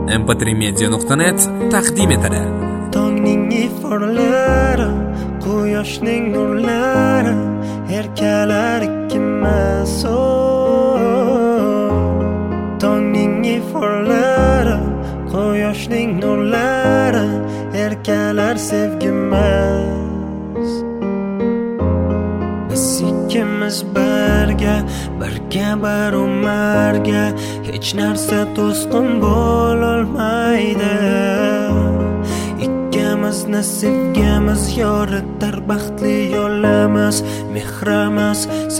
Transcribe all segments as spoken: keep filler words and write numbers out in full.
em p tri media nuqta net taqdim etadi. Tongning iforlari, quyoshning nurlari, erkalar ikkimas o. Tongning iforlari, quyoshning nurlari, erkalar sevgimiz. Biz ikkimiz birga, birga bir umrga, hech narsa to'sqin bo'lolmaydi. Ikkimizni sevgimiz yoritar baxtli yo'limiz, mehrimiz,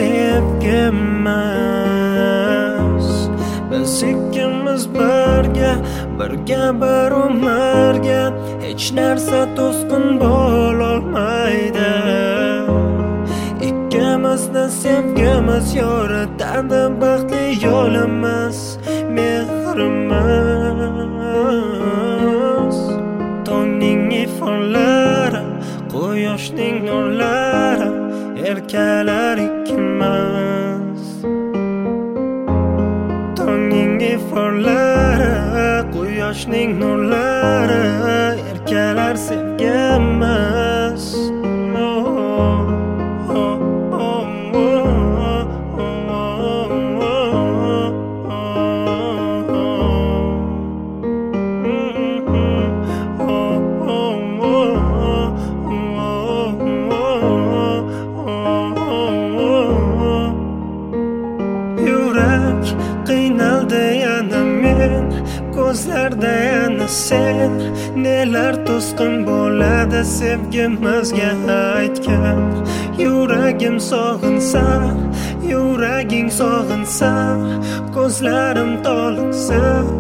sevgimiz. Biz ikkimiz birga, birga bir umrga, hech narsa to'sqin bo'lolmaydi. Ikkimizni sevgimiz yoritardi baxtli yo'limiz, mehrimiz. Tongning iforlari, quyoshning nurlari, erkalar ikkimiz. Tongning iforlari, quyoshning nurlari, erkalar sevgimiz. Qiynaldi yana men, ko'zlarda yana sen. Nelar to'sqin bo'ladi sevgimizga aytgan. Yuragim sog'insa, yuraging sog'insa, ko'zlarim toliqsa,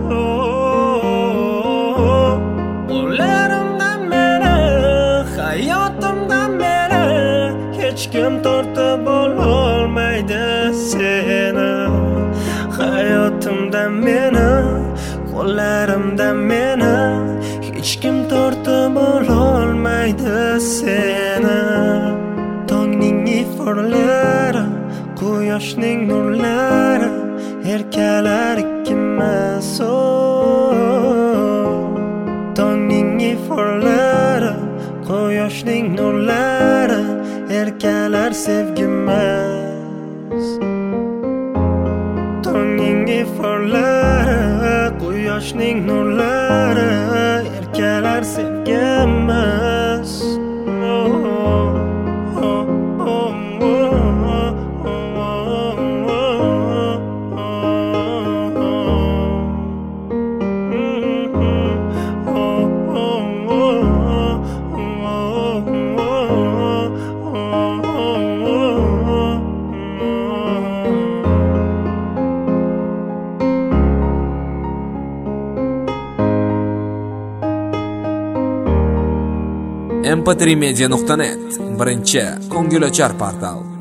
qo'llarimdan meni, hayotimdan meni hech kim tortib ololmaydi seni. Hayotimdan meni, qo'llarimdan meni hech kim tortib ololmaydi seni. Tongning iforlari, quyoshning nurlari, erkalar ikkimiz o. Tongning iforlari, quyoshning nurlari, erkalar sevgimiz. Tongning iforlari, quyoshning nurlari, erkalar sevgimiz. em p tri media nuqta net birinchi ko'ngilochar portal.